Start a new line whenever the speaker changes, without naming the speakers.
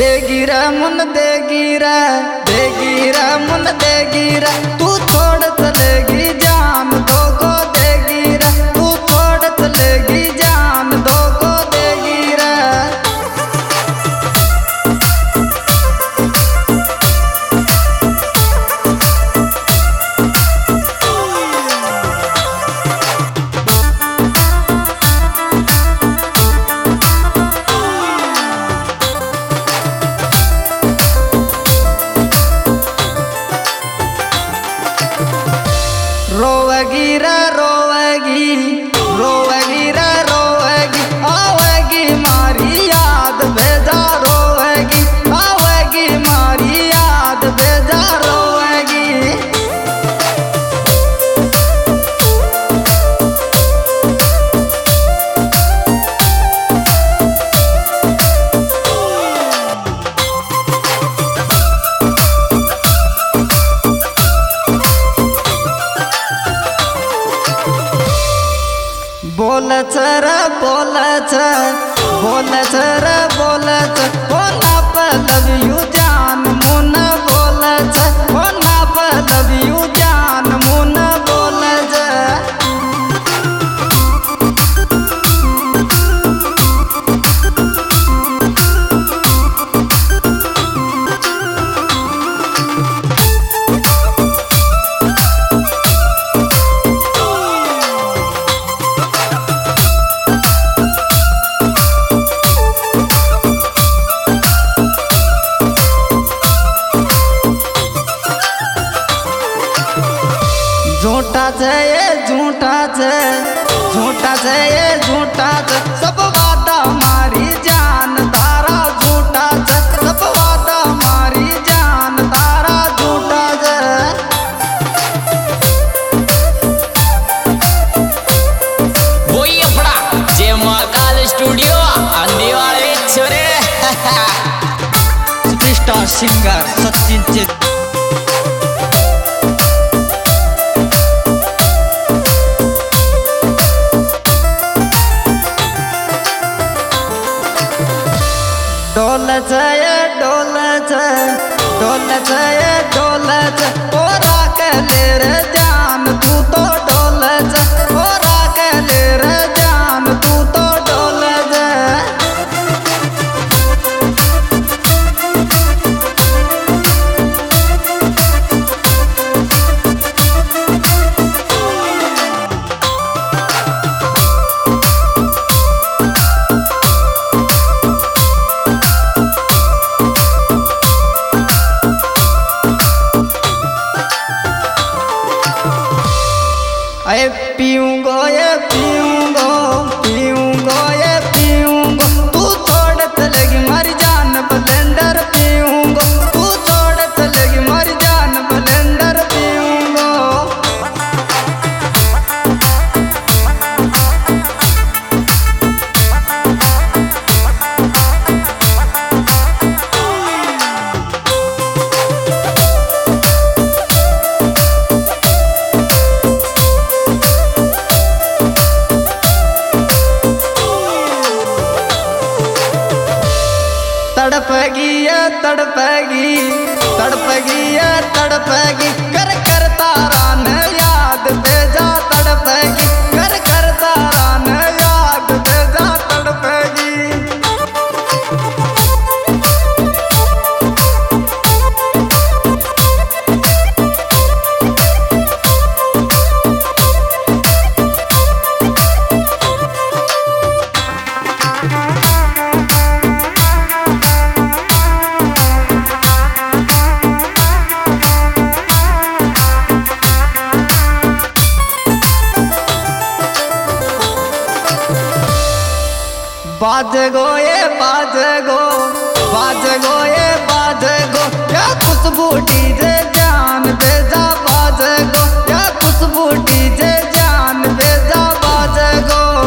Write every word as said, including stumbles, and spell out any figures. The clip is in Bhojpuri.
देगिरा मुन देगिरा देगिरा मुन देगिरा तू छोड़ चलेगी जान दो को देगिरा तू छोड़ चलेगी जान दो को देगिरा। रोवगीरा रोवगी रोवगीरा रोवगी आवेगी मारी याद भेजा रोवगी आवेगी मारी याद भेजा रोवगी। बोल छर बोल छ बोल छर बोल छ कोना पे लव यू जान मुन बोल छ कोना पे लव यू जान मुन बोल छ। झूठा छे ये झूठा छे झूठा छे ये झूठा छे सब वादा मारी जान तारा झूठा छे सब वादा मारी जान तारा झूठा छे।
वो ये पड़ा जे महाकाल स्टूडियो आंधी वाले छोरे
सुपरस्टार सिंगर सचिन चेत डोल छे डोल छे डोल छे डोल छे ओरा के ले रे जान तू तो डोल छे ओरा के ले रे जान तू तो डोल छे। अरे पीऊंगो ये पीऊंगो पीऊंगो ये पीऊंगो तू छोड़ चलेगी मर जान ब्लेंडर पीऊंगो तू छोड़ चलेगी मर जान ब्लेंडर पीऊंगो। तड़पगी ये तड़पगी तड़पगी ये तड़पगी कर कर तारा ने याद भेजा तड़पगी कर कर तारा ने याद भेजा तड़पगी। बाज गो ये बाज गो बाज गो ये बाज गो क्या खुशबू डी